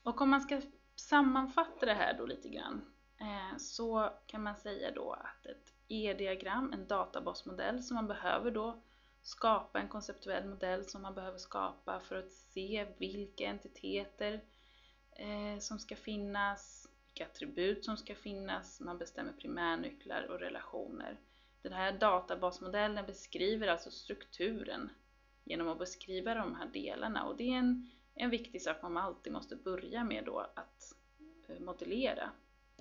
Och om man ska sammanfatta det här då lite grann, så kan man säga då att ett E-diagram, en databasmodell som man behöver då skapa, en konceptuell modell som man behöver skapa för att se vilka entiteter som ska finnas, vilka attribut som ska finnas, man bestämmer primärnycklar och relationer. Den här databasmodellen beskriver alltså strukturen genom att beskriva de här delarna, och det är en viktig sak man alltid måste börja med då att modellera.